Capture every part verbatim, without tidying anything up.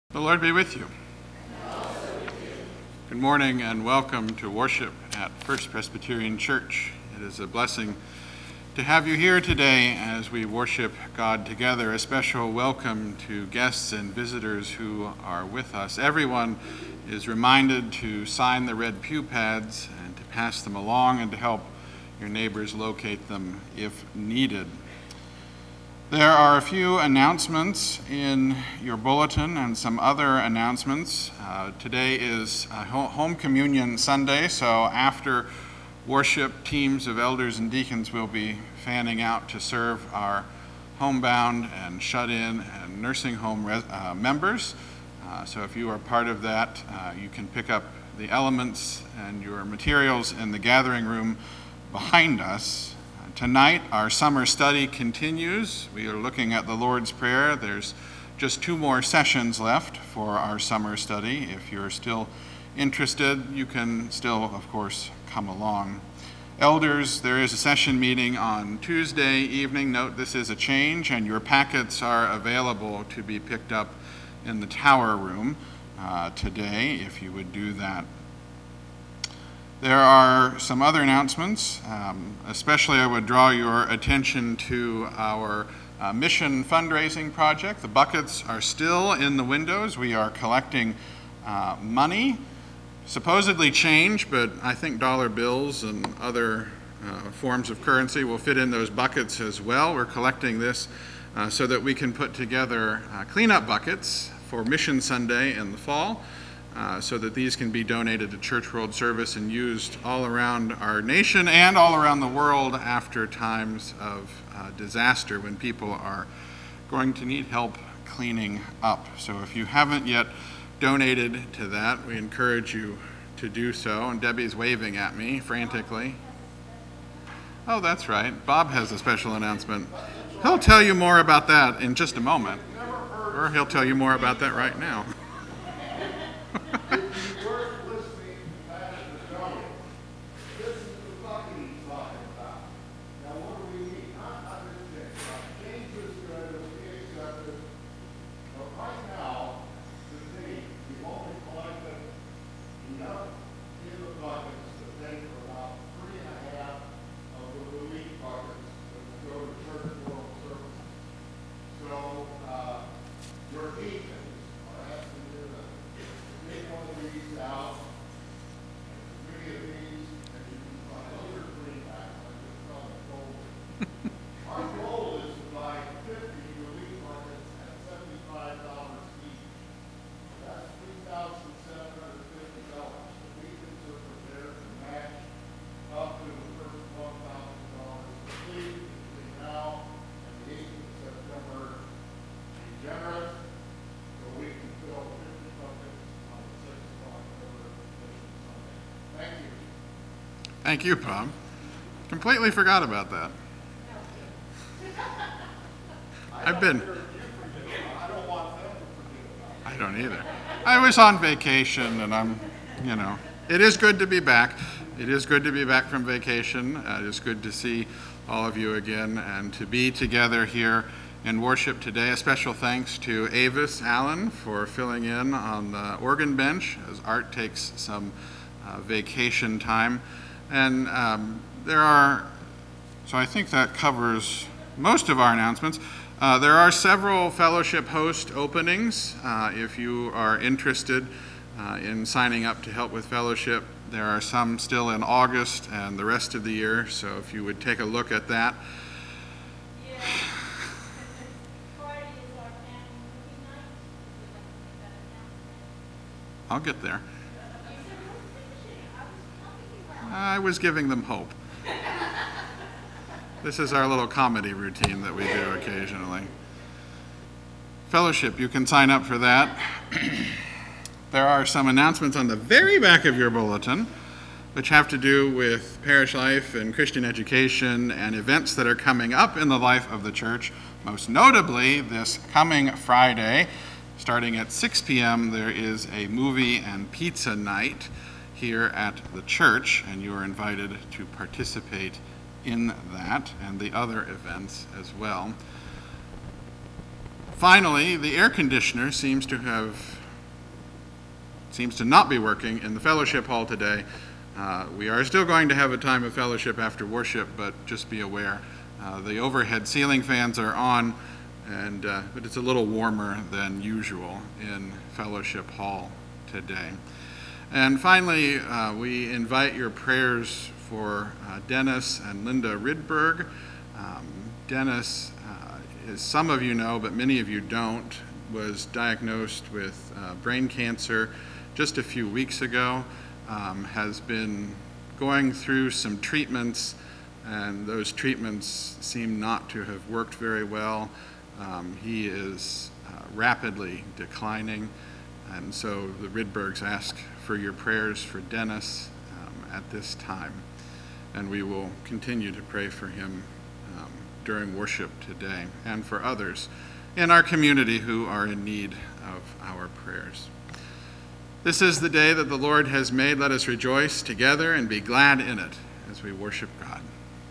The Lord be with you. Good morning and welcome to worship at First Presbyterian Church. It is a blessing to have you here today as we worship God together. A special welcome to guests and visitors who are with us. Everyone is reminded to sign the red pew pads and to pass them along and to help your neighbors locate them if needed. There are a few announcements in your bulletin and some other announcements. Uh, today is uh, Home Communion Sunday, so after worship, teams of elders and deacons will be fanning out to serve our homebound and shut-in and nursing home res- uh, members. Uh, so if you are part of that, uh, you can pick up the elements and your materials in the gathering room behind us. Tonight, our summer study continues. We are looking at the Lord's Prayer. There's just two more sessions left for our summer study. If you're still interested, you can still, of course, come along. Elders, there is a session meeting on Tuesday evening. Note this is a change, and your packets are available to be picked up in the tower room uh, today, if you would do that. There are some other announcements. Um, especially I would draw your attention to our uh, mission fundraising project. The buckets are still in the windows. We are collecting uh, money, supposedly change, but I think dollar bills and other uh, forms of currency will fit in those buckets as well. We're collecting this uh, so that we can put together uh, cleanup buckets for Mission Sunday in the fall. Uh, so that these can be donated to Church World Service and used all around our nation and all around the world after times of uh, disaster when people are going to need help cleaning up. So if you haven't yet donated to that, we encourage you to do so. And Debbie's waving at me frantically. Oh, that's right. Bob has a special announcement. He'll tell you more about that in just a moment. Or he'll tell you more about that right now. Thank you, Bob. Completely forgot about that. I've been. I don't either. I was on vacation, and I'm, you know, it is good to be back. It is good to be back from vacation. Uh, it is good to see all of you again and to be together here in worship today. A special thanks to Avis Allen for filling in on the organ bench as Art takes some uh, vacation time. And um, there are, so I think that covers most of our announcements. Uh, there are several fellowship host openings. Uh, if you are interested uh, in signing up to help with fellowship, there are some still in August and the rest of the year, so if you would take a look at that. Yeah. Friday is our family movie night. I'll get there. I was giving them hope. This is our little comedy routine that we do occasionally. Fellowship, you can sign up for that. There are some announcements on the very back of your bulletin, which have to do with parish life and Christian education and events that are coming up in the life of the church. Most notably, this coming Friday, starting at six p.m., there is a movie and pizza night here at the church, and you are invited to participate in that and the other events as well. Finally, the air conditioner seems to have seems to not be working in the fellowship hall today. Uh, we are still going to have a time of fellowship after worship, but just be aware. Uh, the overhead ceiling fans are on, and uh, but it's a little warmer than usual in fellowship hall today. And finally, uh, we invite your prayers for uh, Dennis and Linda Rydberg. Um, Dennis, uh, as some of you know, but many of you don't, was diagnosed with uh, brain cancer just a few weeks ago, um, has been going through some treatments, and those treatments seem not to have worked very well. Um, he is uh, rapidly declining, and so the Rydbergs ask for your prayers for Dennis um, at this time, and we will continue to pray for him um, during worship today and for others in our community who are in need of our prayers. This is the day that the Lord has made. Let us rejoice together and be glad in it as we worship God.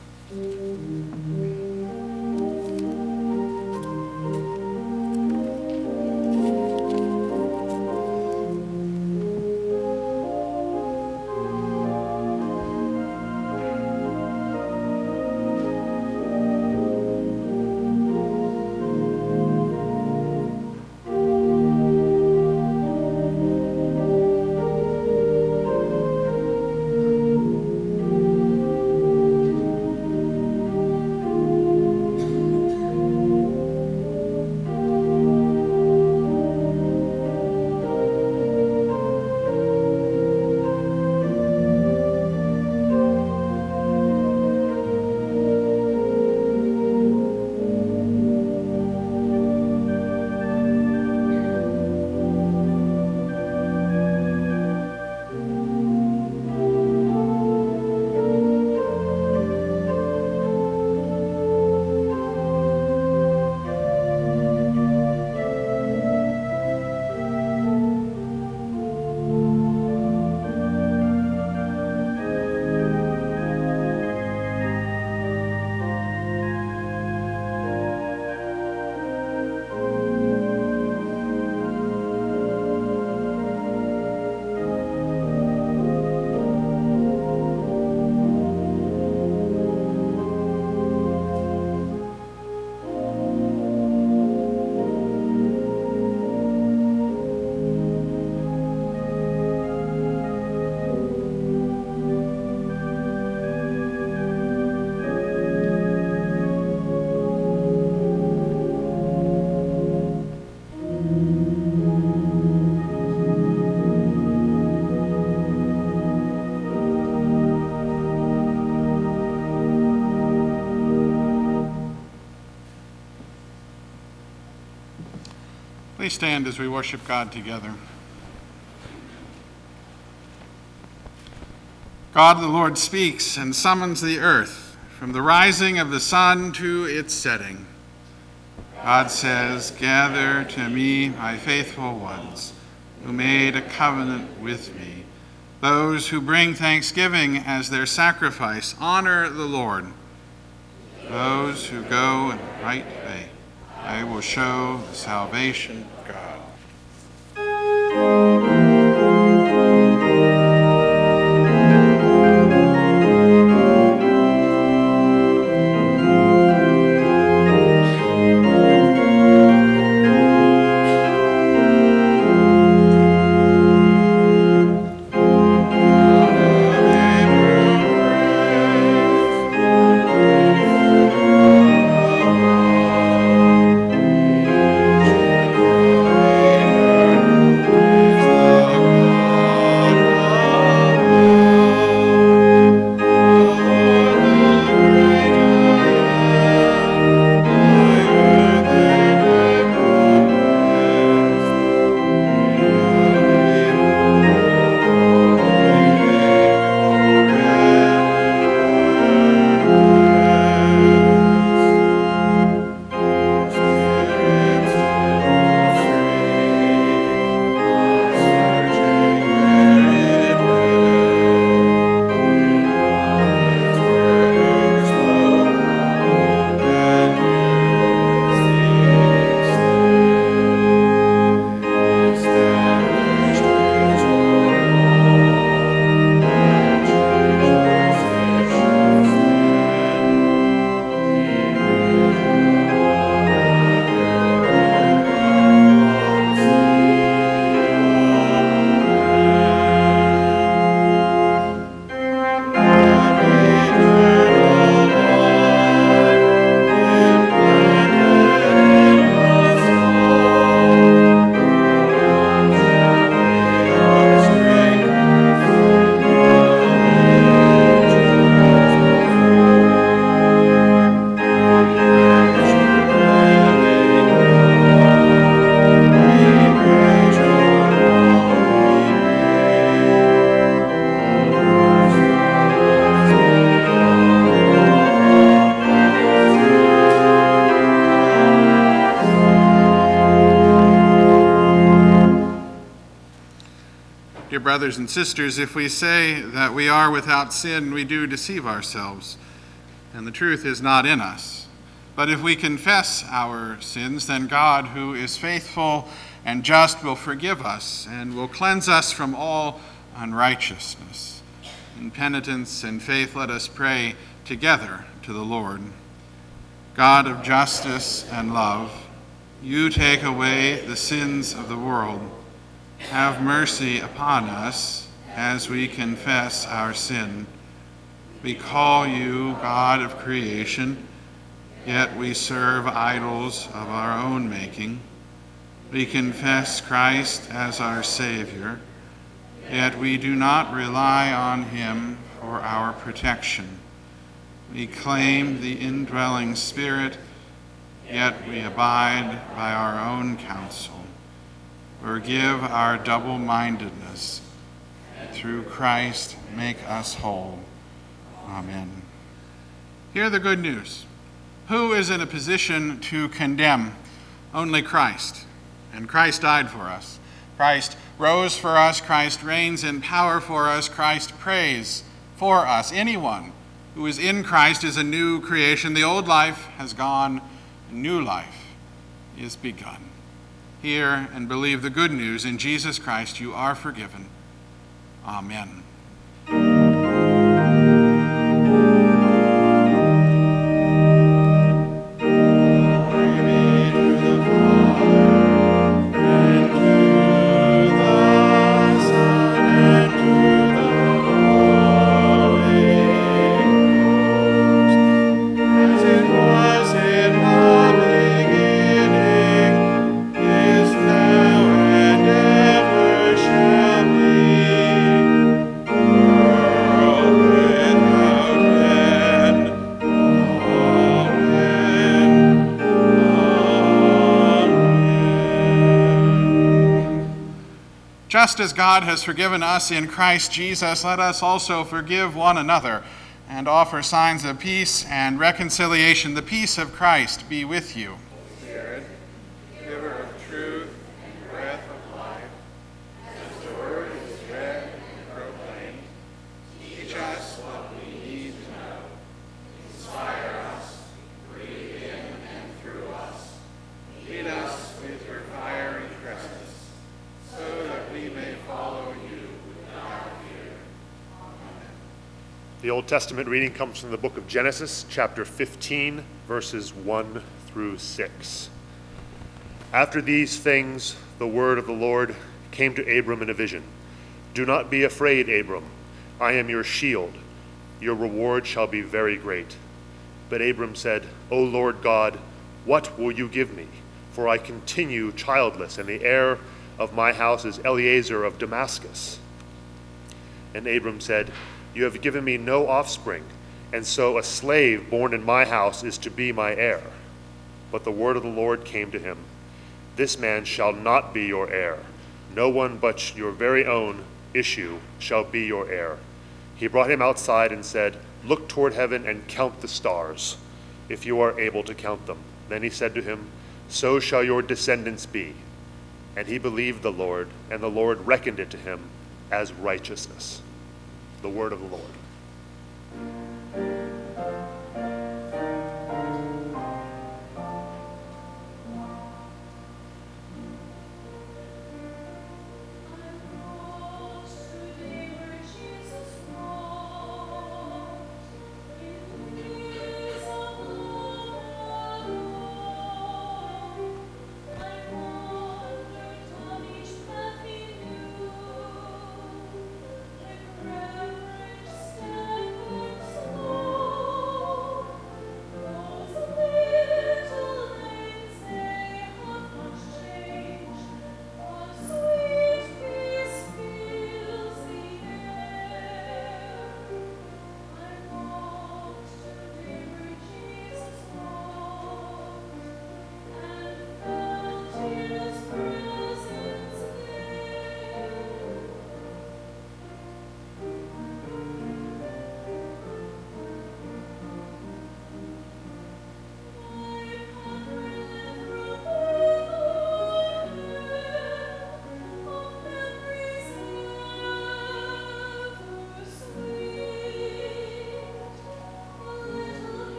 Please stand as we worship God together. God the Lord speaks and summons the earth from the rising of the sun to its setting. God says, "Gather to me my faithful ones, who made a covenant with me. Those who bring thanksgiving as their sacrifice, honor the Lord. Those who go in the right way, I will show the salvation of God." Praise Dear brothers and sisters, if we say that we are without sin, we do deceive ourselves, and the truth is not in us. But if we confess our sins, then God, who is faithful and just, will forgive us and will cleanse us from all unrighteousness. In penitence and faith, let us pray together to the Lord. God of justice and love, you take away the sins of the world. Have mercy upon us as we confess our sin. We call you God of creation, yet we serve idols of our own making. We confess Christ as our Savior, yet we do not rely on him for our protection. We claim the indwelling Spirit, yet we abide by our own counsel. Forgive our double-mindedness. Through Christ, make us whole. Amen. Hear the good news. Who is in a position to condemn? Only Christ. And Christ died for us. Christ rose for us. Christ reigns in power for us. Christ prays for us. Anyone who is in Christ is a new creation. The old life has gone. A new life is begun. Hear and believe the good news. In Jesus Christ, you are forgiven. Amen. Just as God has forgiven us in Christ Jesus, let us also forgive one another and offer signs of peace and reconciliation. The peace of Christ be with you. Spirit, giver of truth and breath of life, as the word is read and proclaimed, teach us what we need to know. Inspire us, breathe in and through us. Lead us with your fiery presence, so that we may follow you without fear. Amen. The Old Testament reading comes from the book of Genesis, chapter fifteen, verses one through six. After these things, the word of the Lord came to Abram in a vision. Do not be afraid, Abram. I am your shield. Your reward shall be very great. But Abram said, O Lord God, what will you give me? For I continue childless, and the heir of my house is Eliezer of Damascus. And Abram said, You have given me no offspring, and so a slave born in my house is to be my heir. But the word of the Lord came to him, This man shall not be your heir. No one but your very own issue shall be your heir. He brought him outside and said, Look toward heaven and count the stars, if you are able to count them. Then he said to him, So shall your descendants be. And he believed the Lord, and the Lord reckoned it to him as righteousness. The word of the Lord. Step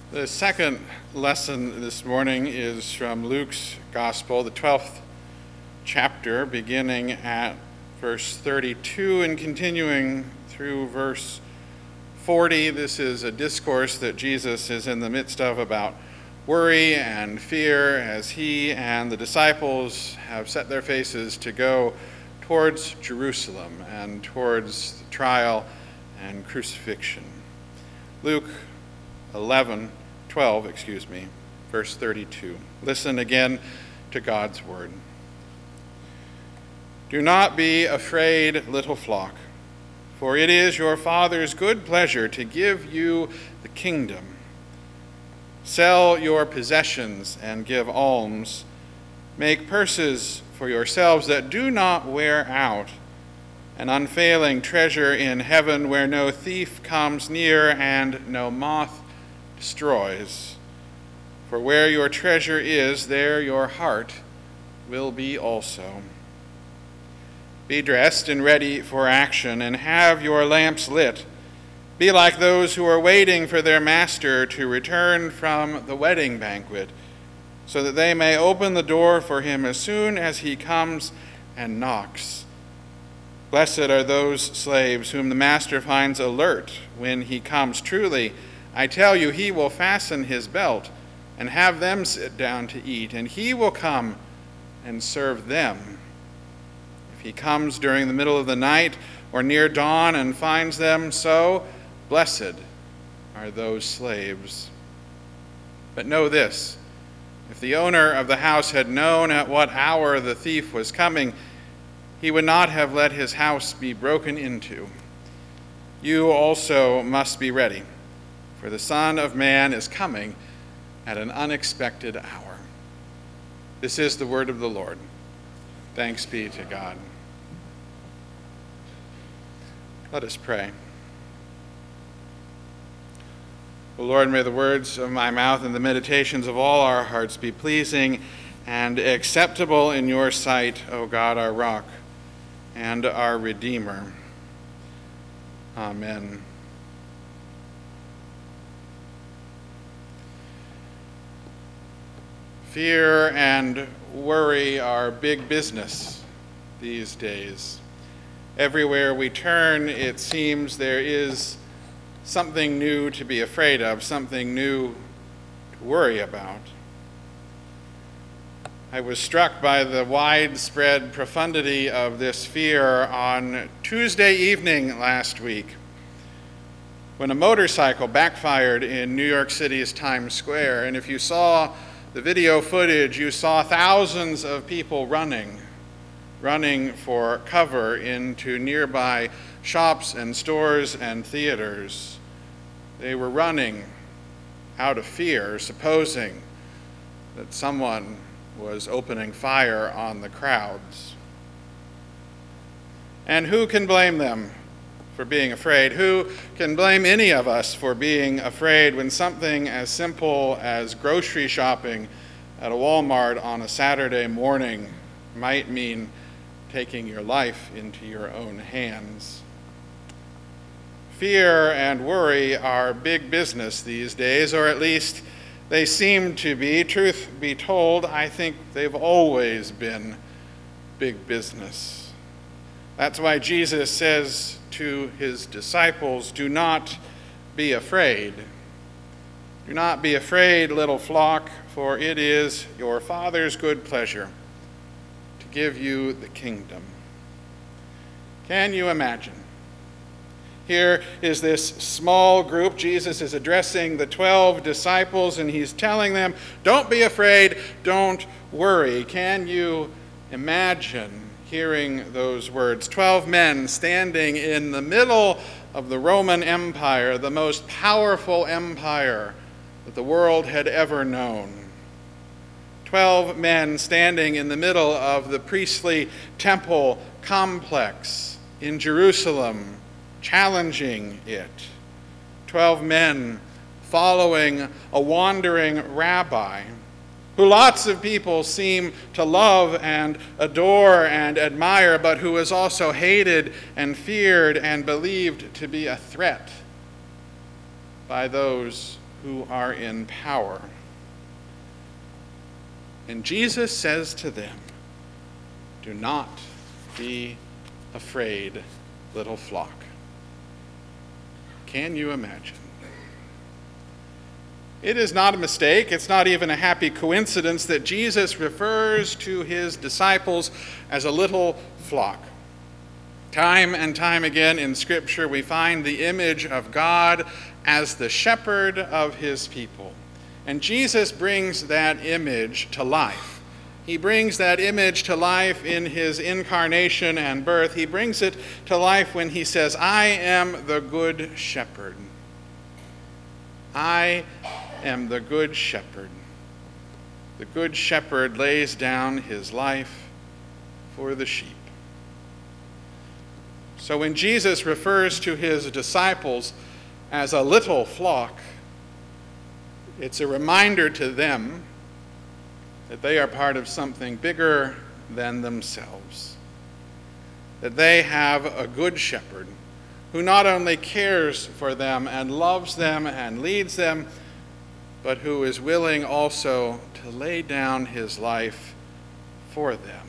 The second lesson this morning is from Luke's Gospel, the twelfth chapter, beginning at verse thirty-two and continuing through verse forty. This is a discourse that Jesus is in the midst of about worry and fear as he and the disciples have set their faces to go towards Jerusalem and towards the trial and crucifixion. Luke eleven, twelve, excuse me, verse thirty-two. Listen again to God's word. Do not be afraid, little flock, for it is your Father's good pleasure to give you the kingdom. Sell your possessions and give alms. Make purses for yourselves that do not wear out, an unfailing treasure in heaven where no thief comes near and no moth destroys. For where your treasure is, there your heart will be also. Be dressed and ready for action, and have your lamps lit. Be like those who are waiting for their master to return from the wedding banquet, so that they may open the door for him as soon as he comes and knocks. Blessed are those slaves whom the master finds alert when he comes. Truly, I tell you, he will fasten his belt and have them sit down to eat, and he will come and serve them. If he comes during the middle of the night or near dawn and finds them so, blessed are those slaves. But know this, if the owner of the house had known at what hour the thief was coming, he would not have let his house be broken into. You also must be ready, for the Son of Man is coming at an unexpected hour. This is the word of the Lord. Thanks be to God. Let us pray. O Lord, may the words of my mouth and the meditations of all our hearts be pleasing and acceptable in your sight, O God, our rock and our Redeemer. Amen. Fear and worry are big business these days. Everywhere we turn, it seems there is something new to be afraid of, something new to worry about. I was struck by the widespread profundity of this fear on Tuesday evening last week, when a motorcycle backfired in New York City's Times Square. And if you saw the video footage, you saw thousands of people running, running for cover into nearby shops and stores and theaters. They were running out of fear, supposing that someone was opening fire on the crowds. And who can blame them for being afraid? Who can blame any of us for being afraid when something as simple as grocery shopping at a Walmart on a Saturday morning might mean taking your life into your own hands? Fear and worry are big business these days, or at least they seem to be. Truth be told, I think they've always been big business. That's why Jesus says to his disciples, do not be afraid. Do not be afraid, little flock, for it is your Father's good pleasure to give you the kingdom. Can you imagine? Here is this small group. Jesus is addressing the twelve disciples, and he's telling them, don't be afraid, don't worry. Can you imagine hearing those words? Twelve men standing in the middle of the Roman Empire, the most powerful empire that the world had ever known. Twelve men standing in the middle of the priestly temple complex in Jerusalem, challenging it. Twelve men following a wandering rabbi who lots of people seem to love and adore and admire, but who is also hated and feared and believed to be a threat by those who are in power. And Jesus says to them, "Do not be afraid, little flock." Can you imagine? It is not a mistake. It's not even a happy coincidence that Jesus refers to his disciples as a little flock. Time and time again in Scripture, we find the image of God as the shepherd of his people. And Jesus brings that image to life. He brings that image to life in his incarnation and birth. He brings it to life when he says, "I am the good shepherd. I am the good shepherd." The good shepherd lays down his life for the sheep. So when Jesus refers to his disciples as a little flock, it's a reminder to them that they are part of something bigger than themselves. That they have a good shepherd who not only cares for them and loves them and leads them, but who is willing also to lay down his life for them.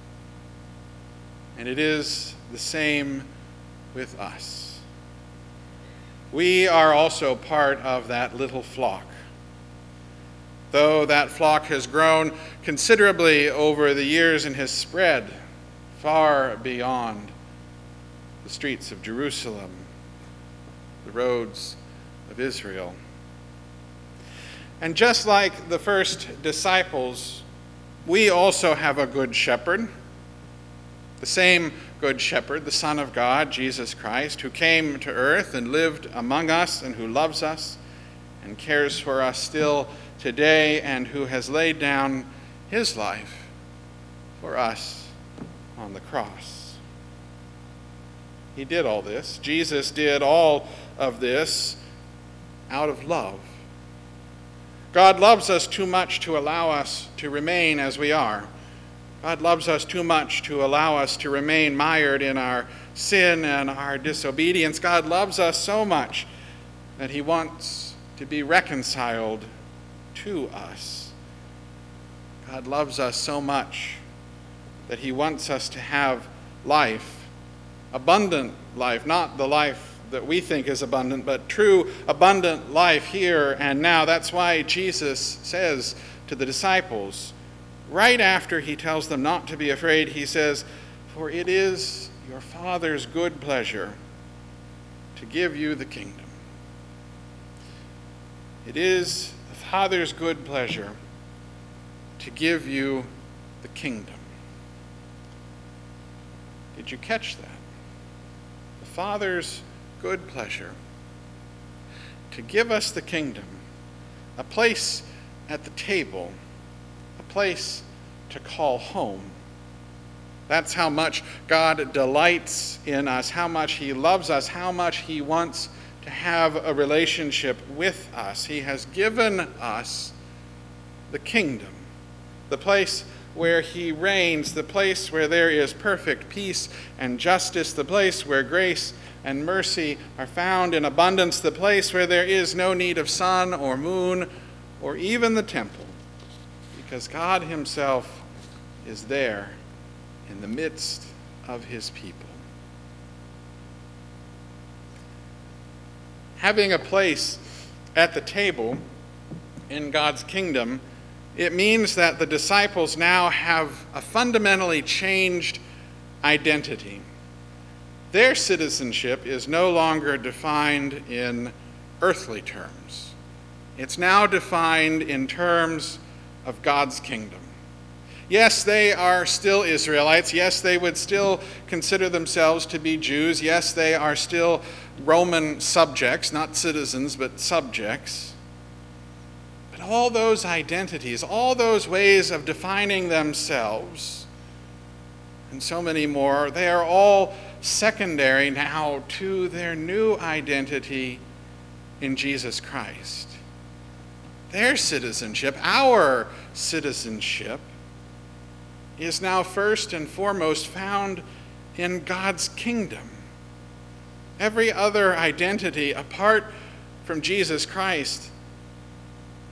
And it is the same with us. We are also part of that little flock. Though that flock has grown considerably over the years and has spread far beyond the streets of Jerusalem, the roads of Israel. And just like the first disciples, we also have a good shepherd, the same good shepherd, the Son of God, Jesus Christ, who came to earth and lived among us and who loves us and cares for us still today and who has laid down his life for us on the cross. He did all this. Jesus did all of this out of love. God loves us too much to allow us to remain as we are. God loves us too much to allow us to remain mired in our sin and our disobedience. God loves us so much that he wants to be reconciled to us. God loves us so much that he wants us to have life, abundant life, not the life that we think is abundant, but true abundant life here and now. That's why Jesus says to the disciples, right after he tells them not to be afraid, he says, "For it is your Father's good pleasure to give you the kingdom." It is the Father's good pleasure to give you the kingdom. Did you catch that? The Father's good pleasure to give us the kingdom, a place at the table, a place to call home. That's how much God delights in us, how much he loves us, how much he wants to have a relationship with us. He has given us the kingdom, the place where he reigns, the place where there is perfect peace and justice, the place where grace and mercy are found in abundance, the place where there is no need of sun or moon or even the temple, because God himself is there in the midst of his people. Having a place at the table in God's kingdom, it means that the disciples now have a fundamentally changed identity. Their citizenship is no longer defined in earthly terms. It's now defined in terms of God's kingdom. Yes, they are still Israelites. Yes, they would still consider themselves to be Jews. Yes, they are still Roman subjects, not citizens, but subjects. But all those identities, all those ways of defining themselves, and so many more, they are all secondary now to their new identity in Jesus Christ. Their citizenship, our citizenship, is now first and foremost found in God's kingdom. Every other identity apart from Jesus Christ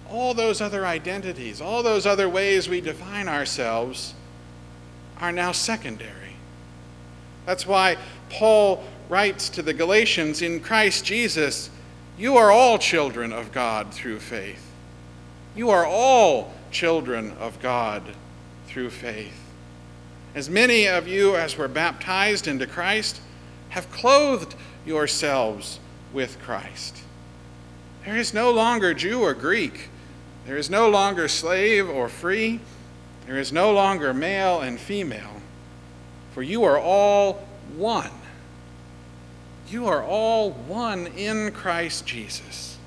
all those other identities, all those other ways we define ourselves are now secondary. That's why Paul writes to the Galatians, in Christ Jesus, you are all children of God through faith. You are all children of God through faith. As many of you as were baptized into Christ have clothed yourselves with Christ. There is no longer Jew or Greek. There is no longer slave or free. There is no longer male and female. For you are all one. You are all one in Christ Jesus.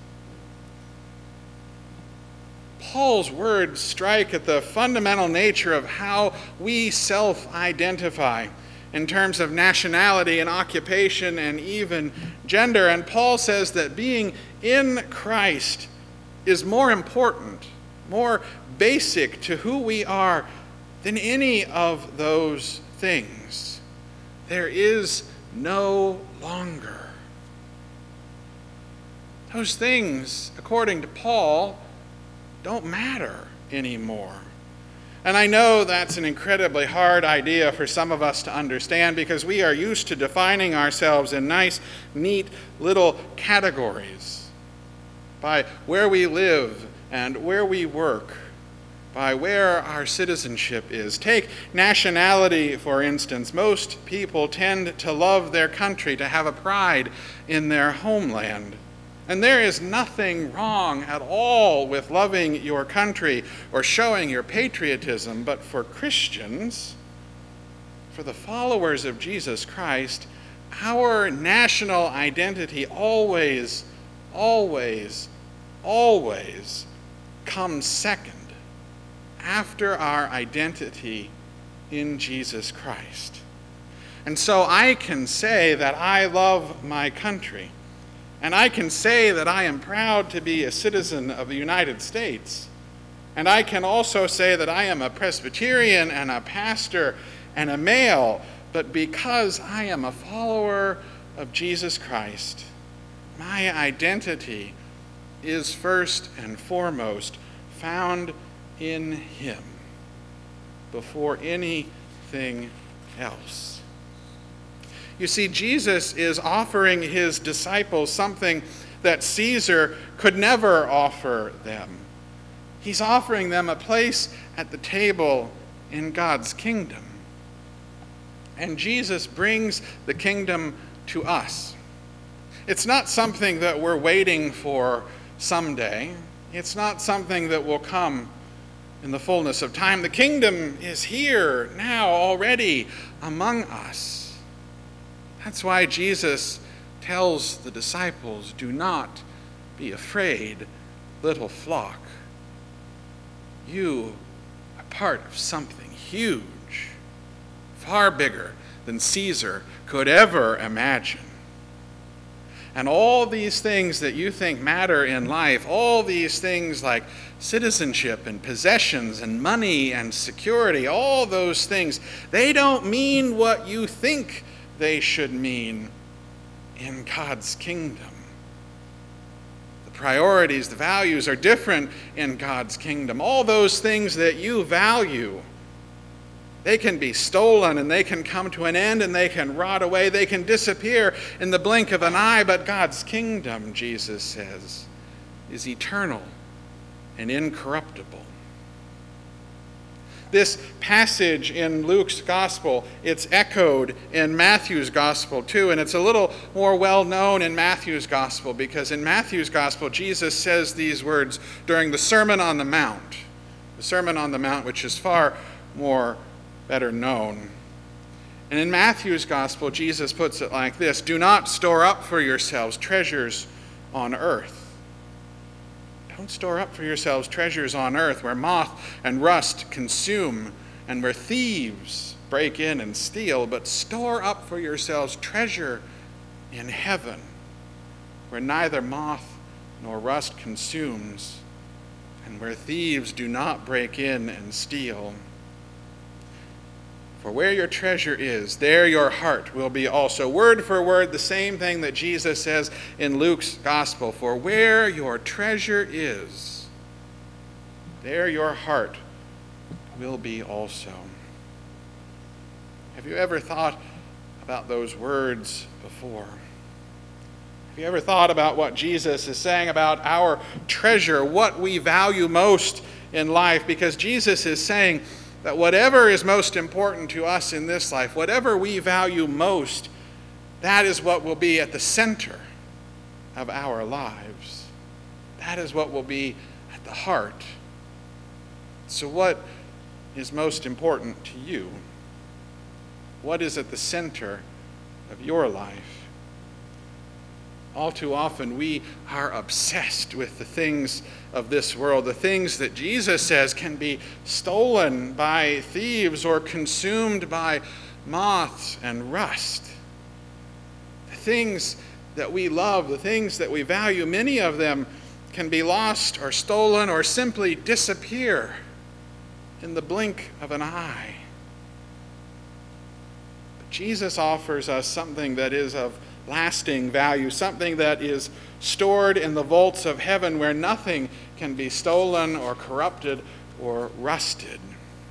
Paul's words strike at the fundamental nature of how we self-identify in terms of nationality and occupation and even gender. And Paul says that being in Christ is more important, more basic to who we are than any of those things. There is no longer. Those things, according to Paul, don't matter anymore. And I know that's an incredibly hard idea for some of us to understand because we are used to defining ourselves in nice, neat little categories by where we live and where we work, by where our citizenship is. Take nationality, for instance. Most people tend to love their country, to have a pride in their homeland. And there is nothing wrong at all with loving your country or showing your patriotism, but for Christians, for the followers of Jesus Christ, our national identity always, always, always comes second after our identity in Jesus Christ. And so I can say that I love my country. And I can say that I am proud to be a citizen of the United States. And I can also say that I am a Presbyterian and a pastor and a male. But because I am a follower of Jesus Christ, my identity is first and foremost found in Him before anything else. You see, Jesus is offering his disciples something that Caesar could never offer them. He's offering them a place at the table in God's kingdom. And Jesus brings the kingdom to us. It's not something that we're waiting for someday. It's not something that will come in the fullness of time. The kingdom is here now already among us. That's why Jesus tells the disciples, do not be afraid, little flock. You are part of something huge, far bigger than Caesar could ever imagine. And all these things that you think matter in life, all these things like citizenship and possessions and money and security, all those things, they don't mean what you think they should mean in God's kingdom. The priorities, the values are different in God's kingdom. All those things that you value, they can be stolen and they can come to an end and they can rot away. They can disappear in the blink of an eye, but God's kingdom, Jesus says, is eternal and incorruptible. This passage in Luke's gospel, it's echoed in Matthew's gospel too, and it's a little more well known in Matthew's gospel because in Matthew's gospel, Jesus says these words during the Sermon on the Mount, the Sermon on the Mount, which is far more better known. And in Matthew's gospel, Jesus puts it like this: do not store up for yourselves treasures on earth. Don't store up for yourselves treasures on earth where moth and rust consume and where thieves break in and steal, but store up for yourselves treasure in heaven where neither moth nor rust consumes and where thieves do not break in and steal. For where your treasure is, there your heart will be also. Word for word, the same thing that Jesus says in Luke's gospel. For where your treasure is, there your heart will be also. Have you ever thought about those words before? Have you ever thought about what Jesus is saying about our treasure, what we value most in life? Because Jesus is saying that whatever is most important to us in this life, whatever we value most, that is what will be at the center of our lives. That is what will be at the heart. So what is most important to you? What is at the center of your life? All too often we are obsessed with the things of this world, the things that Jesus says can be stolen by thieves or consumed by moths and rust. The things that we love, the things that we value, many of them can be lost or stolen or simply disappear in the blink of an eye. But Jesus offers us something that is of lasting value, something that is stored in the vaults of heaven where nothing can be stolen or corrupted or rusted.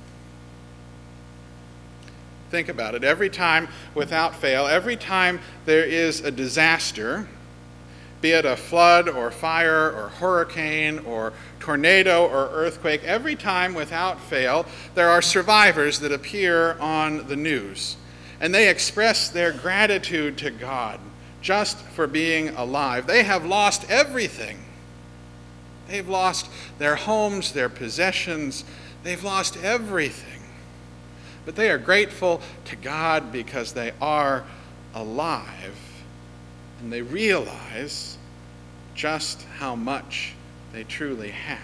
Think about it. Every time, without fail, every time there is a disaster, be it a flood or fire or hurricane or tornado or earthquake, every time, without fail, there are survivors that appear on the news. And they express their gratitude to God just for being alive. They have lost everything. They've lost their homes, their possessions. They've lost everything. But they are grateful to God because they are alive. And they realize just how much they truly have.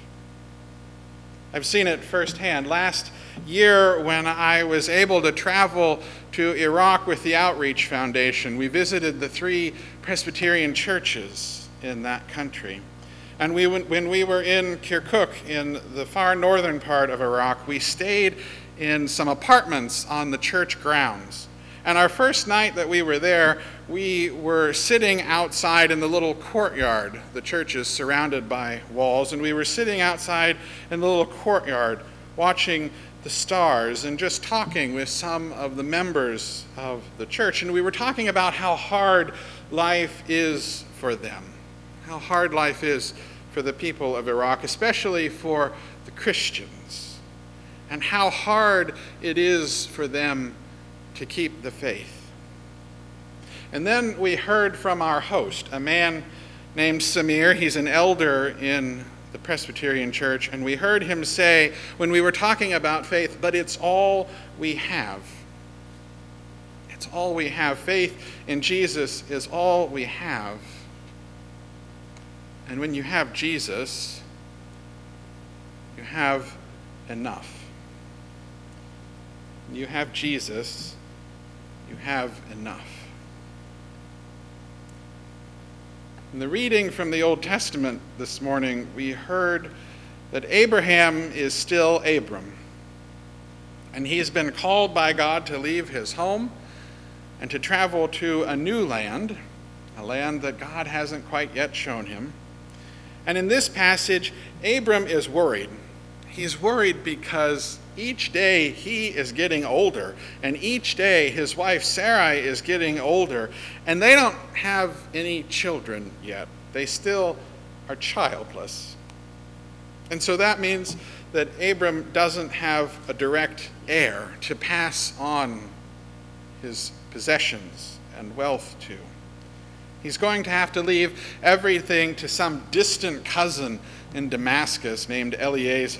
I've seen it firsthand. Last year, when I was able to travel to Iraq with the Outreach Foundation, we visited the three Presbyterian churches in that country. And we, when we were in Kirkuk, in the far northern part of Iraq, we stayed in some apartments on the church grounds. And our first night that we were there, we were sitting outside in the little courtyard. The church is surrounded by walls, and we were sitting outside in the little courtyard watching the stars and just talking with some of the members of the church. And we were talking about how hard life is for them, how hard life is for the people of Iraq, especially for the Christians, and how hard it is for them to keep the faith. And then we heard from our host, a man named Samir. He's an elder in the Presbyterian Church, and we heard him say, when we were talking about faith, but it's all we have. It's all we have. Faith in Jesus is all we have. And when you have Jesus, you have enough. When you have Jesus, you have enough. In the reading from the Old Testament this morning, we heard that Abraham is still Abram, and he's been called by God to leave his home and to travel to a new land, a land that God hasn't quite yet shown him. And in this passage, Abram is worried. He's worried because each day he is getting older, and each day his wife Sarai is getting older, and they don't have any children yet. They still are childless. And so that means that Abram doesn't have a direct heir to pass on his possessions and wealth to. He's going to have to leave everything to some distant cousin in Damascus named Eleazar.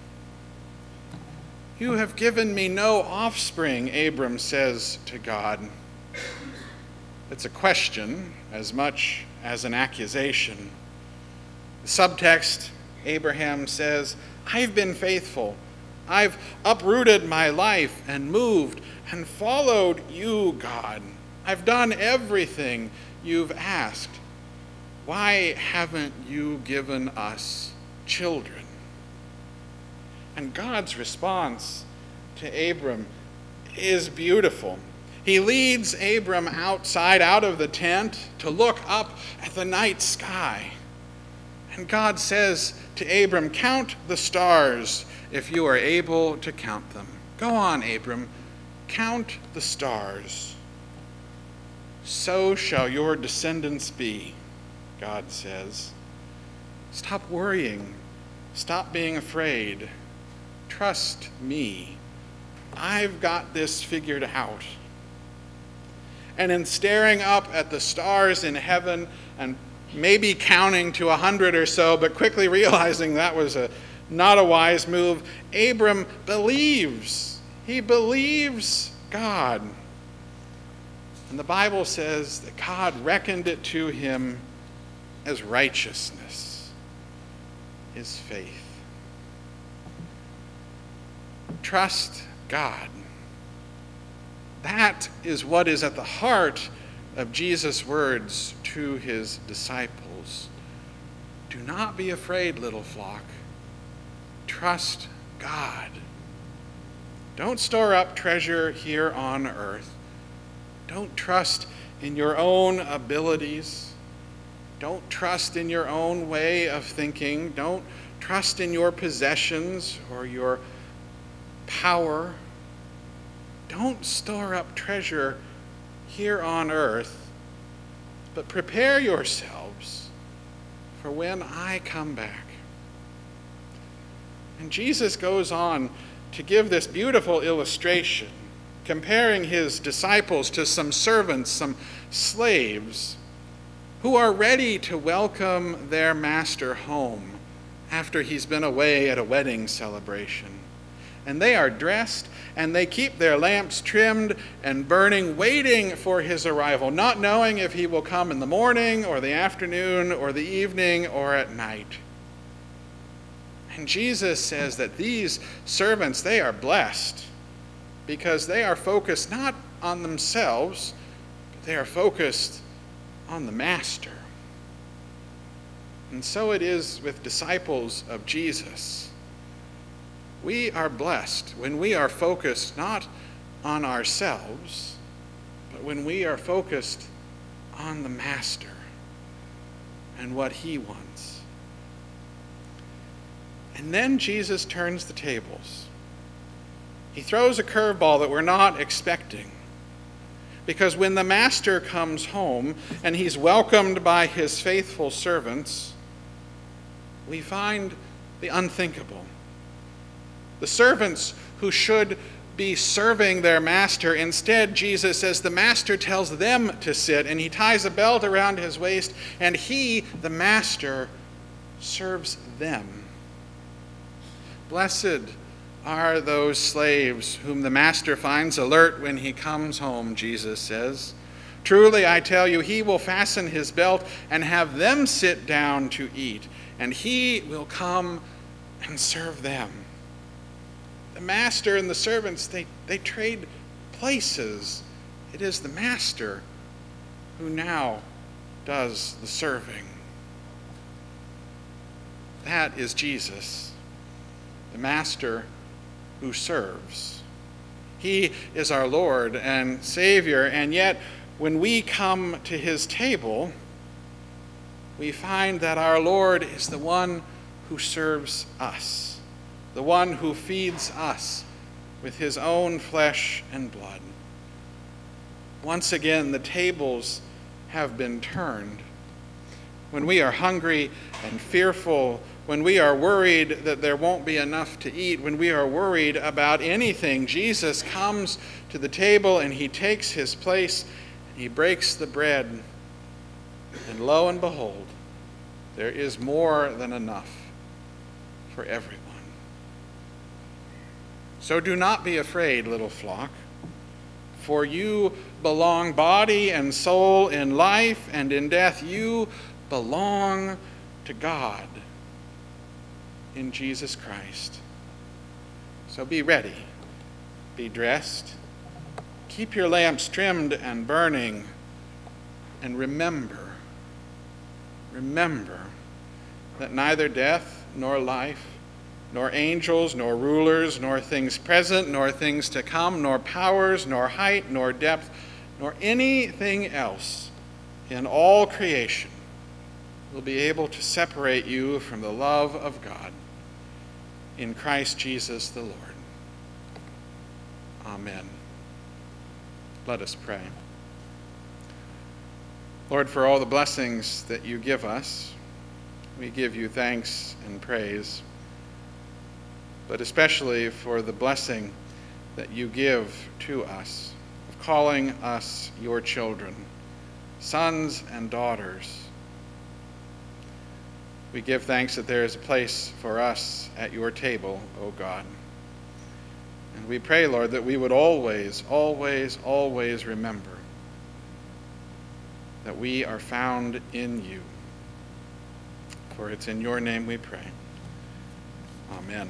You have given me no offspring, Abram says to God. It's a question as much as an accusation. The subtext, Abraham says, I've been faithful. I've uprooted my life and moved and followed you, God. I've done everything you've asked. Why haven't you given us children? And God's response to Abram is beautiful. He leads Abram outside, out of the tent, to look up at the night sky. And God says to Abram, count the stars if you are able to count them. Go on, Abram, count the stars. So shall your descendants be, God says. Stop worrying. Stop being afraid. Trust me. I've got this figured out. And in staring up at the stars in heaven and maybe counting to a hundred or so, but quickly realizing that was a not a wise move, Abram believes. He believes God. And the Bible says that God reckoned it to him as righteousness, his faith. Trust God. That is what is at the heart of Jesus' words to his disciples. Do not be afraid, little flock. Trust God. Don't store up treasure here on earth. Don't trust in your own abilities. Don't trust in your own way of thinking. Don't trust in your possessions or your power. Don't store up treasure here on earth, but prepare yourselves for when I come back. And Jesus goes on to give this beautiful illustration, comparing his disciples to some servants, some slaves, who are ready to welcome their master home after he's been away at a wedding celebration. And they are dressed, and they keep their lamps trimmed and burning, waiting for his arrival, not knowing if he will come in the morning or the afternoon or the evening or at night. And Jesus says that these servants, they are blessed because they are focused not on themselves, but they are focused on the Master. And so it is with disciples of Jesus. We are blessed when we are focused not on ourselves, but when we are focused on the Master and what he wants. And then Jesus turns the tables. He throws a curveball that we're not expecting. Because when the Master comes home and he's welcomed by his faithful servants, we find the unthinkable. The servants who should be serving their master, instead, Jesus says the master tells them to sit, and he ties a belt around his waist, and he, the master, serves them. Blessed are those slaves whom the master finds alert when he comes home, Jesus says. Truly, I tell you, he will fasten his belt and have them sit down to eat, and he will come and serve them. The master and the servants, they, they trade places. It is the master who now does the serving. That is Jesus, the master who serves. He is our Lord and Savior, and yet when we come to his table, we find that our Lord is the one who serves us. The one who feeds us with his own flesh and blood. Once again, the tables have been turned. When we are hungry and fearful, when we are worried that there won't be enough to eat, when we are worried about anything, Jesus comes to the table and he takes his place, and he breaks the bread, and lo and behold, there is more than enough for everyone. So do not be afraid, little flock, for you belong body and soul in life and in death. You belong to God in Jesus Christ. So be ready, be dressed, keep your lamps trimmed and burning, and remember, remember that neither death nor life, nor angels, nor rulers, nor things present, nor things to come, nor powers, nor height, nor depth, nor anything else in all creation will be able to separate you from the love of God in Christ Jesus the Lord. Amen. Let us pray. Lord, for all the blessings that you give us, we give you thanks and praise, but especially for the blessing that you give to us of calling us your children, sons and daughters. We give thanks that there is a place for us at your table, O God. And we pray, Lord, that we would always, always, always remember that we are found in you. For it's in your name we pray. Amen.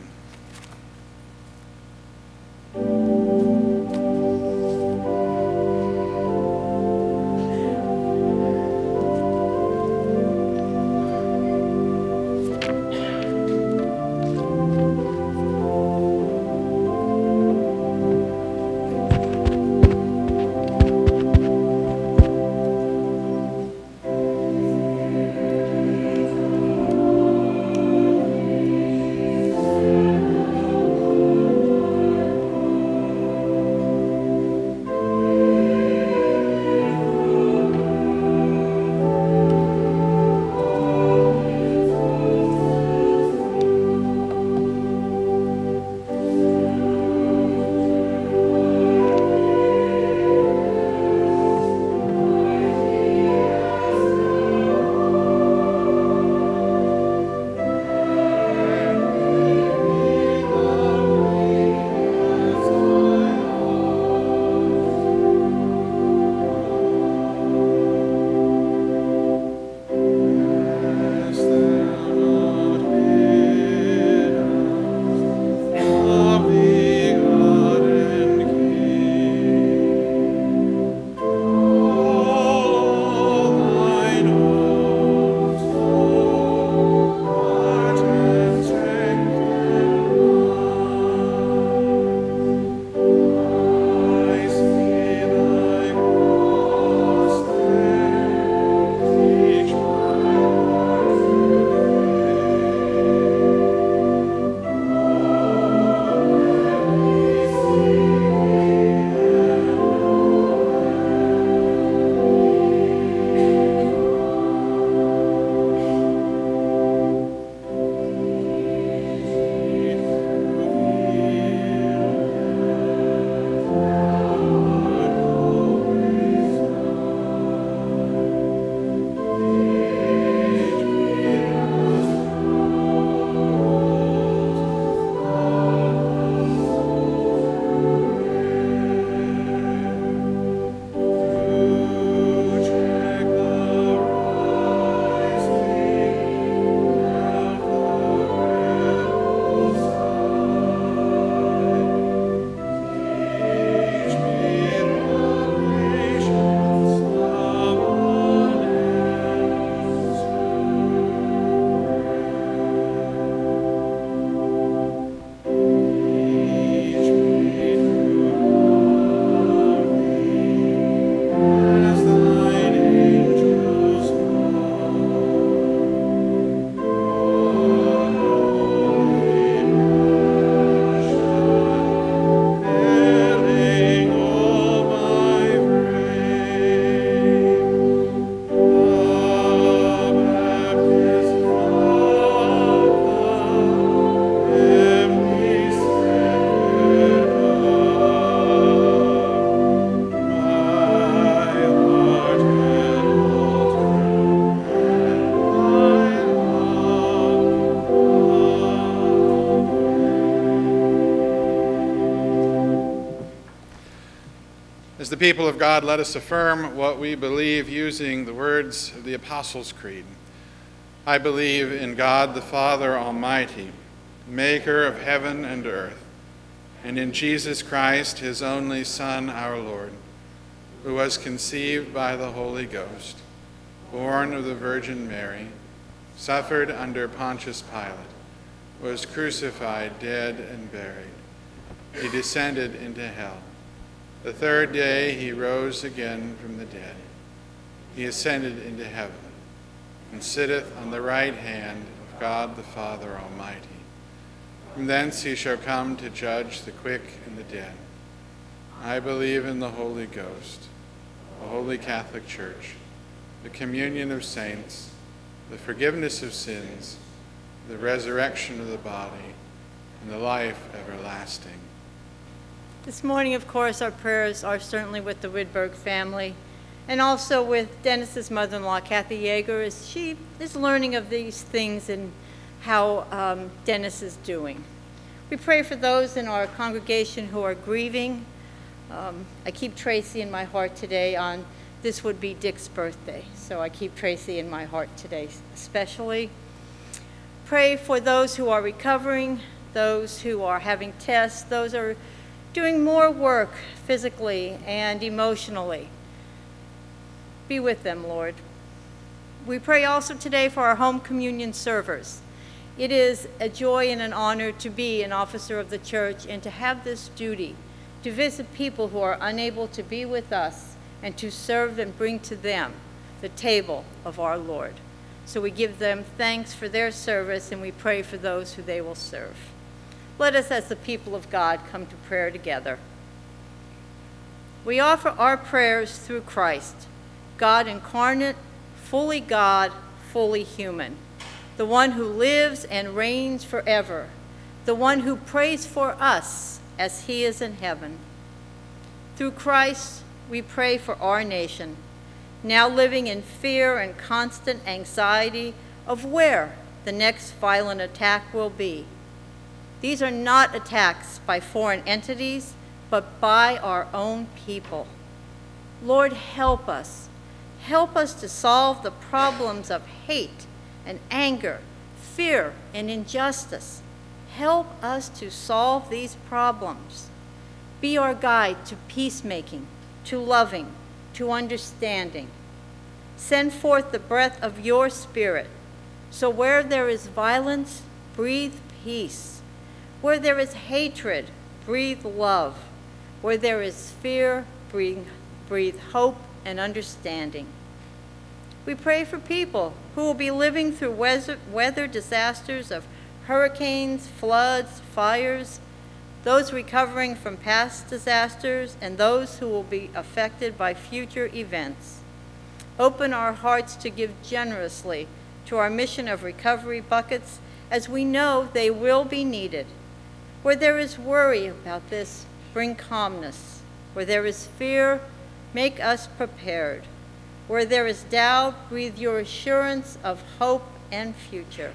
As the people of God, let us affirm what we believe using the words of the Apostles' Creed. I believe in God the Father Almighty, maker of heaven and earth, and in Jesus Christ, his only Son, our Lord, who was conceived by the Holy Ghost, born of the Virgin Mary, suffered under Pontius Pilate, was crucified, dead, and buried. He descended into hell. The third day he rose again from the dead. He ascended into heaven and sitteth on the right hand of God the Father Almighty. From thence he shall come to judge the quick and the dead. I believe in the Holy Ghost, the Holy Catholic Church, the communion of saints, the forgiveness of sins, the resurrection of the body, and the life everlasting. This morning, of course, our prayers are certainly with the Widberg family and also with Dennis's mother-in-law, Kathy Yeager, as she is learning of these things and how um, Dennis is doing. We pray for those in our congregation who are grieving. Um, I keep Tracy in my heart today on this would be Dick's birthday, so I keep Tracy in my heart today especially. Pray for those who are recovering, those who are having tests, those who are doing more work physically and emotionally. Be with them, Lord. We pray also today for our home communion servers. It is a joy and an honor to be an officer of the church and to have this duty to visit people who are unable to be with us and to serve and bring to them the table of our Lord. So we give them thanks for their service and we pray for those who they will serve. Let us, as the people of God, come to prayer together. We offer our prayers through Christ, God incarnate, fully God, fully human, the one who lives and reigns forever, the one who prays for us as he is in heaven. Through Christ, we pray for our nation, now living in fear and constant anxiety of where the next violent attack will be. These are not attacks by foreign entities, but by our own people. Lord, help us. Help us to solve the problems of hate and anger, fear and injustice. Help us to solve these problems. Be our guide to peacemaking, to loving, to understanding. Send forth the breath of your Spirit, so where there is violence, breathe peace. Where there is hatred, breathe love. Where there is fear, breathe, breathe hope and understanding. We pray for people who will be living through weather, weather disasters of hurricanes, floods, fires, those recovering from past disasters, and those who will be affected by future events. Open our hearts to give generously to our mission of recovery buckets, as we know they will be needed. Where there is worry about this, bring calmness. Where there is fear, make us prepared. Where there is doubt, breathe your assurance of hope and future.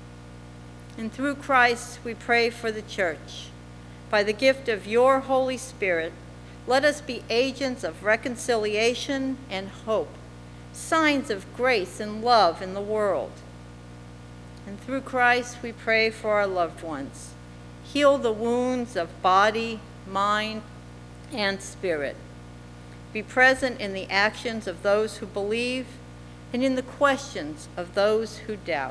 And through Christ, we pray for the church. By the gift of your Holy Spirit, let us be agents of reconciliation and hope, signs of grace and love in the world. And through Christ, we pray for our loved ones. Heal the wounds of body, mind, and spirit. Be present in the actions of those who believe and in the questions of those who doubt.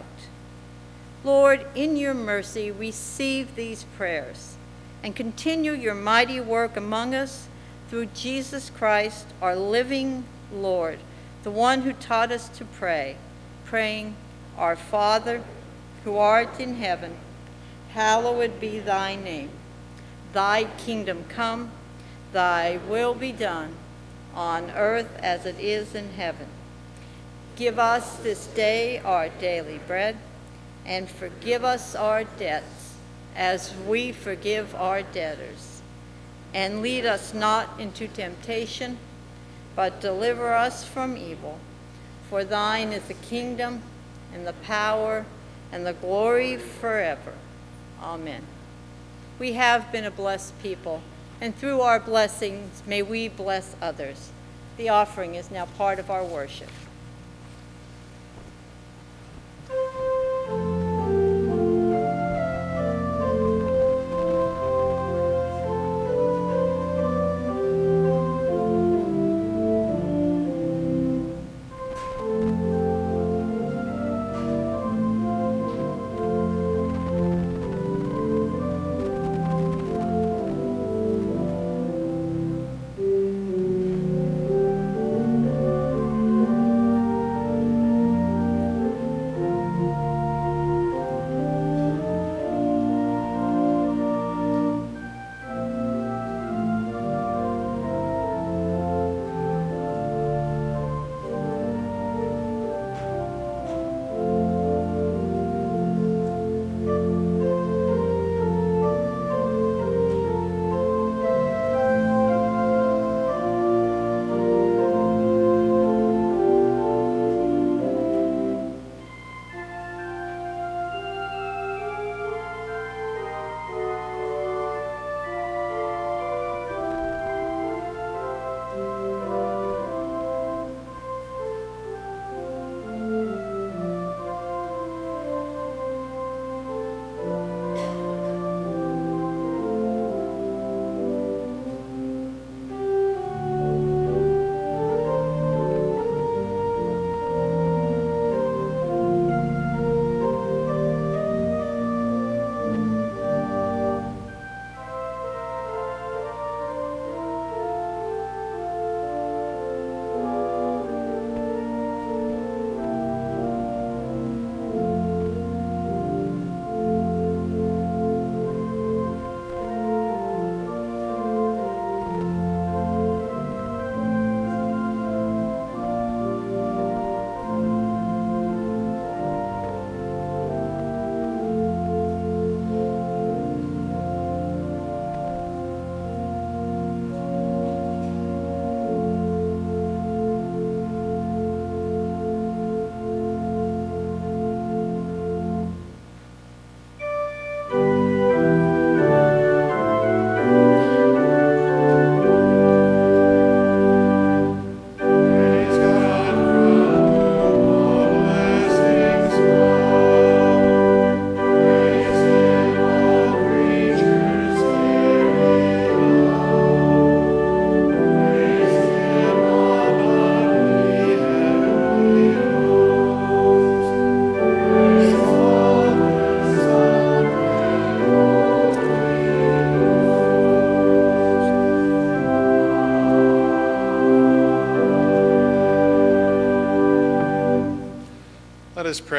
Lord, in your mercy, receive these prayers and continue your mighty work among us through Jesus Christ, our living Lord, the one who taught us to pray, praying, Our Father, who art in heaven, hallowed be thy name. Thy kingdom come, thy will be done, on earth as it is in heaven. Give us this day our daily bread, and forgive us our debts, as we forgive our debtors. And lead us not into temptation, but deliver us from evil. For thine is the kingdom, and the power, and the glory forever. Amen. We have been a blessed people, and through our blessings, may we bless others. The offering is now part of our worship.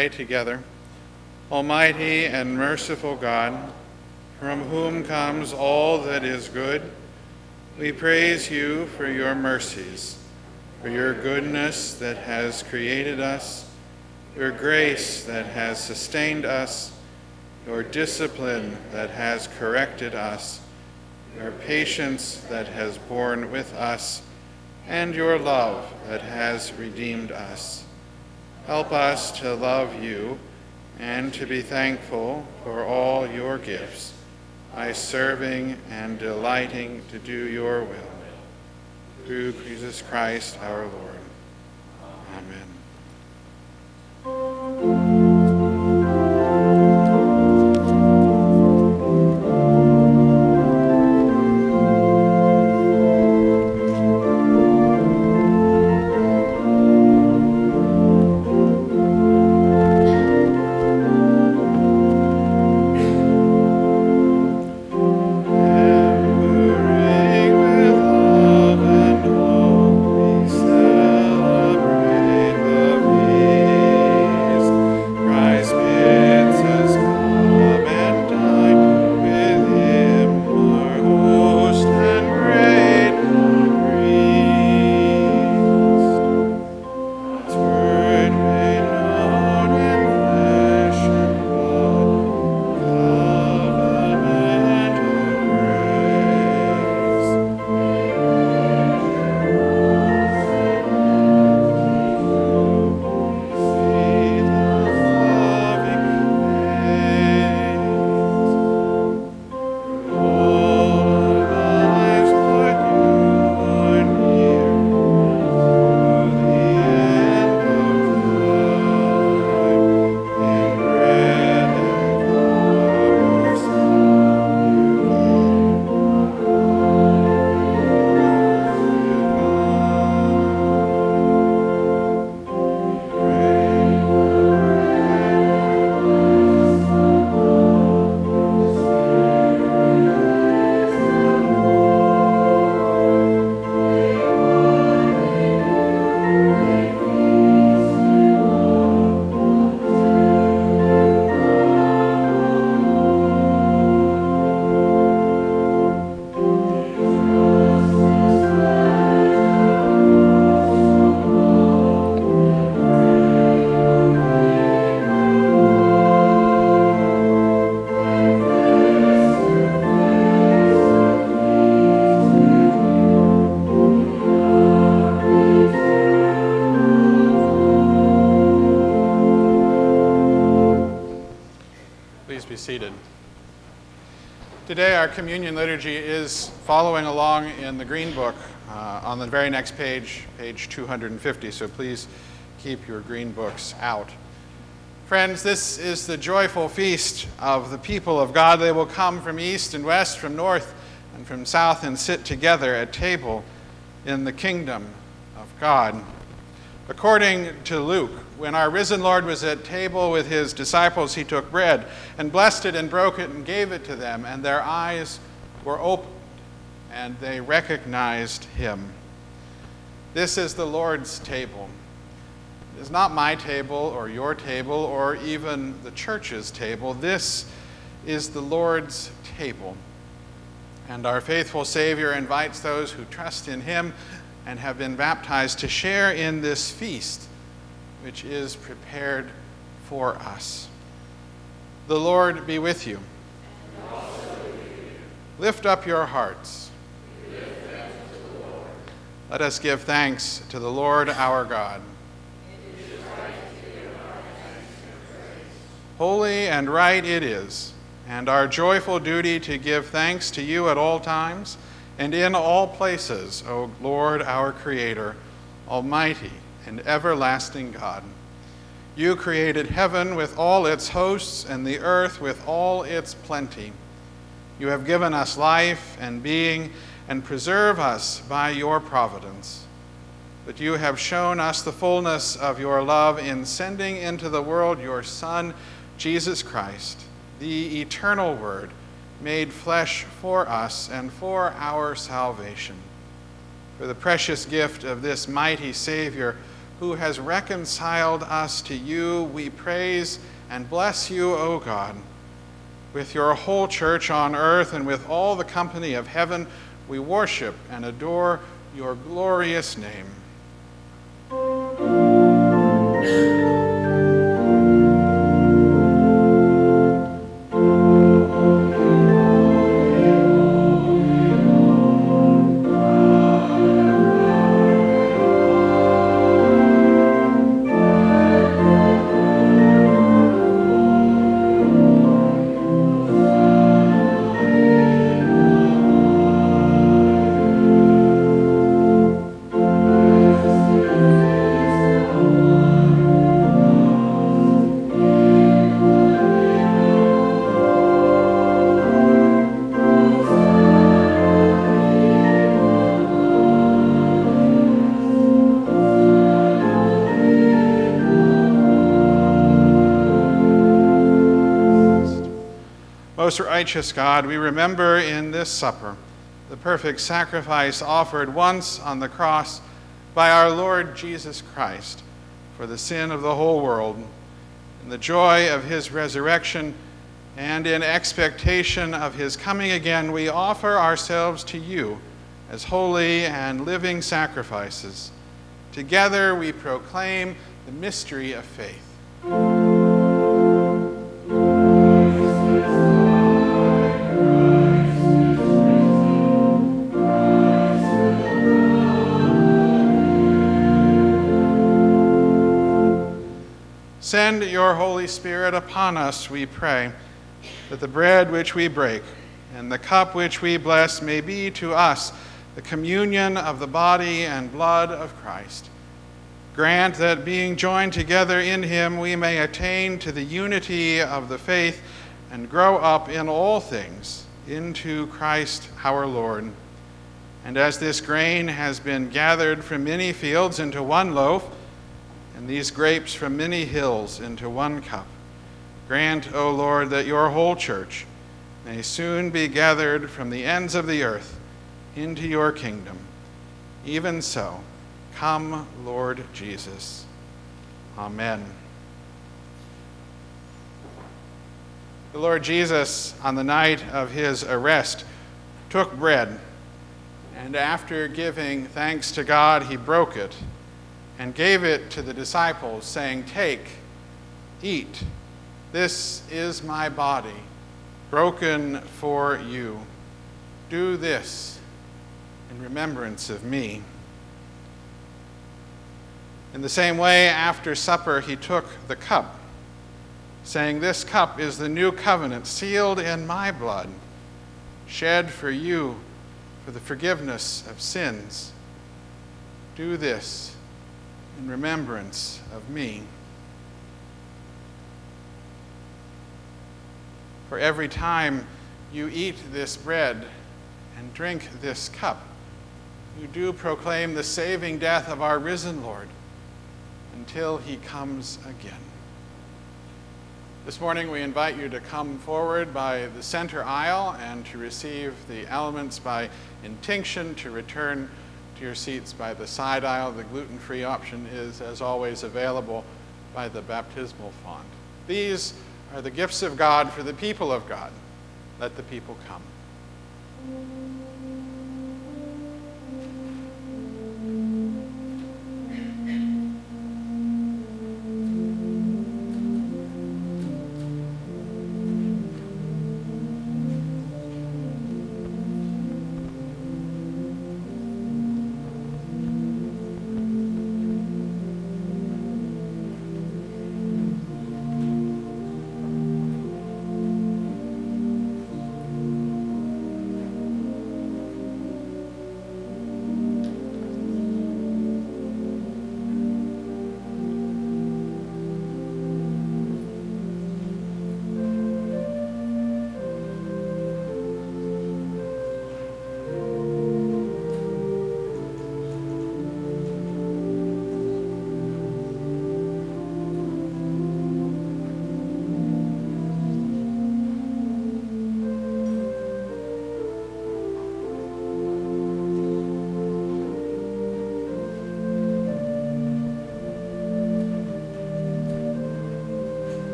pray together. Almighty and merciful God, from whom comes all that is good, we praise you for your mercies, for your goodness that has created us, your grace that has sustained us, your discipline that has corrected us, your patience that has borne with us, and your love that has redeemed us. Help us to love you and to be thankful for all your gifts by serving and delighting to do your will. Through Jesus Christ our Lord. Amen. Seated. Today our communion liturgy is following along in the Green Book uh, on the very next page, page two hundred fifty, so please keep your Green Books out. Friends, this is the joyful feast of the people of God. They will come from east and west, from north and from south, and sit together at table in the kingdom of God. According to Luke, when our risen Lord was at table with his disciples, he took bread and blessed it and broke it and gave it to them, and their eyes were opened, and they recognized him. This is the Lord's table. It is not my table or your table or even the church's table. This is the Lord's table. And our faithful Savior invites those who trust in him and have been baptized to share in this feast which is prepared for us. The Lord be with you. And also with you. Lift up your hearts. We lift them to the Lord. Let us give thanks to the Lord our God. It is right to give our thanks and praise. Holy and right it is, and our joyful duty to give thanks to you at all times and in all places, O Lord our Creator, Almighty and everlasting God. You created heaven with all its hosts and the earth with all its plenty. You have given us life and being and preserve us by your providence. But you have shown us the fullness of your love in sending into the world your Son, Jesus Christ, the eternal Word, made flesh for us and for our salvation. For the precious gift of this mighty Savior, who has reconciled us to you, we praise and bless you, O God. With your whole church on earth and with all the company of heaven, we worship and adore your glorious name. Most righteous God, we remember in this supper the perfect sacrifice offered once on the cross by our Lord Jesus Christ for the sin of the whole world. In the joy of his resurrection and in expectation of his coming again, we offer ourselves to you as holy and living sacrifices. Together we proclaim the mystery of faith. Send your Holy Spirit upon us, we pray, that the bread which we break and the cup which we bless may be to us the communion of the body and blood of Christ. Grant that being joined together in him, we may attain to the unity of the faith and grow up in all things into Christ our Lord. And as this grain has been gathered from many fields into one loaf, and these grapes from many hills into one cup, grant, O Lord, that your whole church may soon be gathered from the ends of the earth into your kingdom. Even so, come, Lord Jesus. Amen. The Lord Jesus, on the night of his arrest, took bread, and after giving thanks to God, he broke it and gave it to the disciples, saying, "Take, eat. This is my body, broken for you. Do this in remembrance of me." In the same way, after supper, he took the cup, saying, "This cup is the new covenant, sealed in my blood, shed for you for the forgiveness of sins. Do this in remembrance of me." For every time you eat this bread and drink this cup, you do proclaim the saving death of our risen Lord until he comes again. This morning we invite you to come forward by the center aisle and to receive the elements by intinction, to return to your seats by the side aisle. The gluten-free option is, as always, available by the baptismal font. These are the gifts of God for the people of God. Let the people come.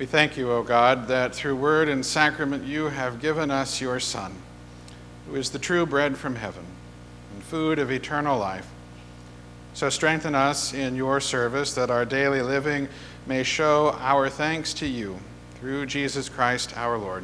We thank you, O God, that through word and sacrament you have given us your Son, who is the true bread from heaven and food of eternal life. So strengthen us in your service that our daily living may show our thanks to you through Jesus Christ our Lord.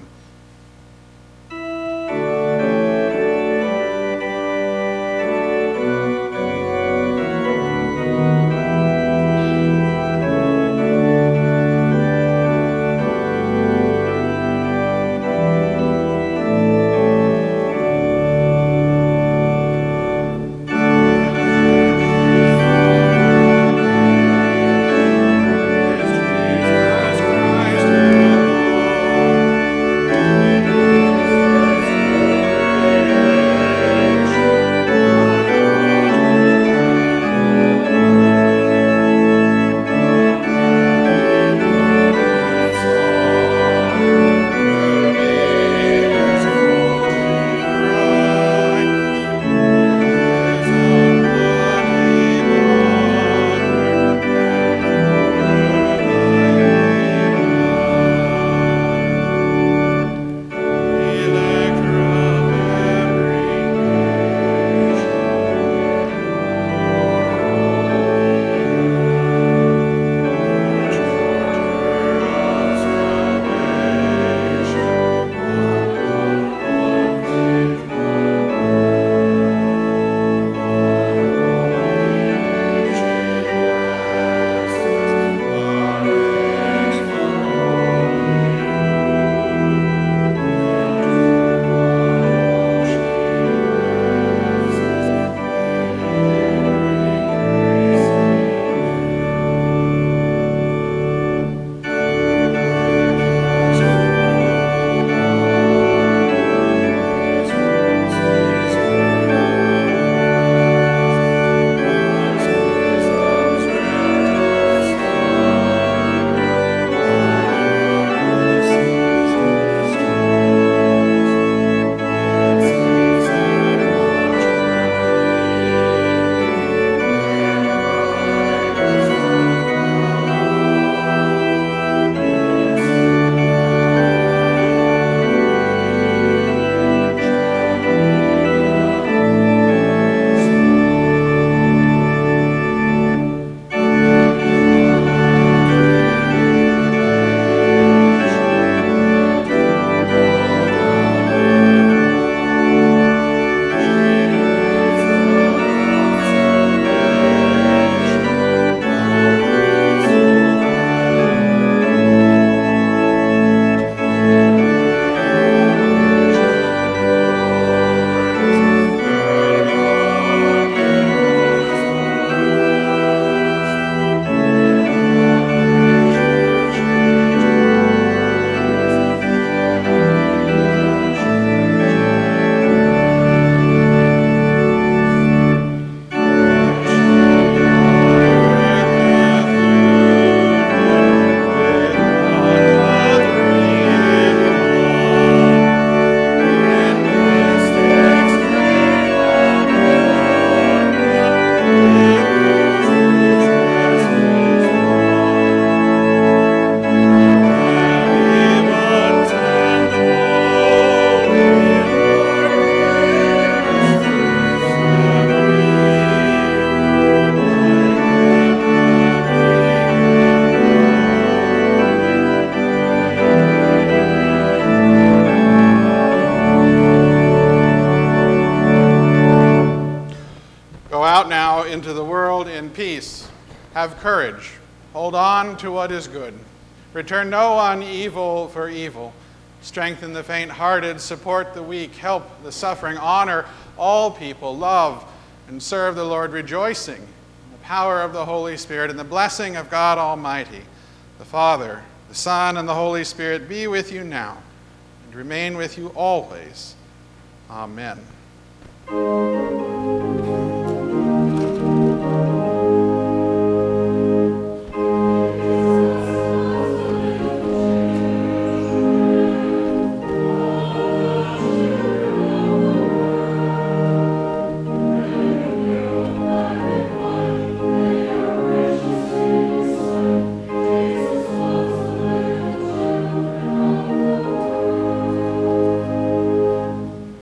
Into the world in peace. Have courage. Hold on to what is good. Return no one evil for evil. Strengthen the faint-hearted. Support the weak. Help the suffering. Honor all people. Love and serve the Lord, rejoicing in the power of the Holy Spirit and the blessing of God Almighty, the Father, the Son, and the Holy Spirit be with you now and remain with you always. Amen.